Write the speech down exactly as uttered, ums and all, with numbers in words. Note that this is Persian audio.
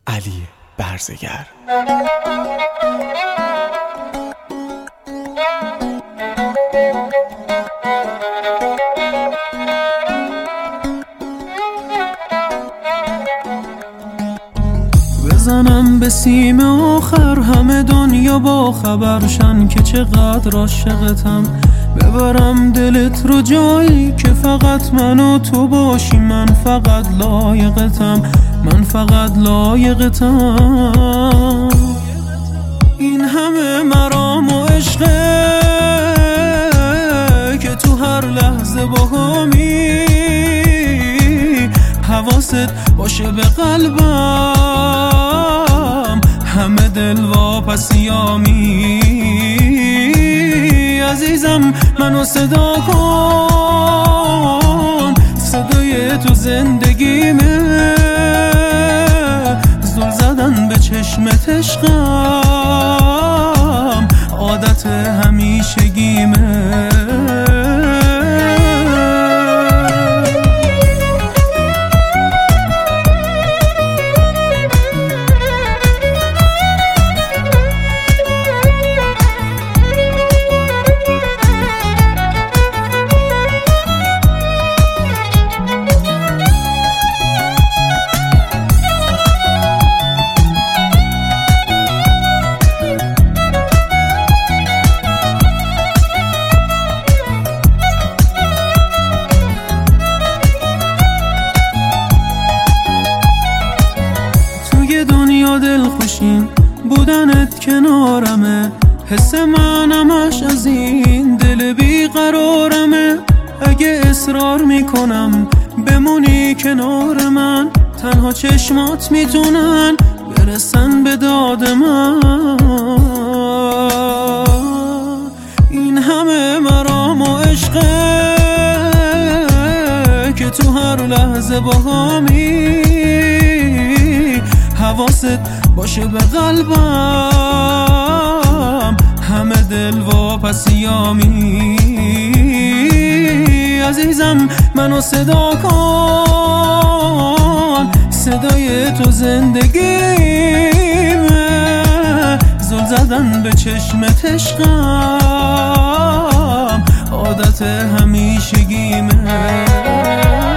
علی برزگر. بزنم به سیم آخر همه دنیا با خبرشن که چقدر عاشقتم، ببرم دلت رو جایی که فقط من و تو باشی، من فقط لایقتم، من فقط لایقتم. این همه مرام و عشقه که تو هر لحظه باهمی، حواست باشه به قلبم، همه دل واپسیامی. عزیزم منو صدا کن، صدای تو زندگیمه، زل زدن به چشمت عشقم، عادت همیشگیمه. دنیا دل خوشین بودنت کنارمه، حس من همش از این دل بیقرارمه. اگه اصرار میکنم بمونی کنار من، تنها چشمات میتونن برسن به داد من. این همه مرام و عشقه که تو هر لحظه باهمی، حواست باشه به قلبم، همه دل واپسیامی. عزیزم منو صدا کن، صدای تو زندگیمه، زل زدن به چشمت عشقم، عادت همیشگیمه.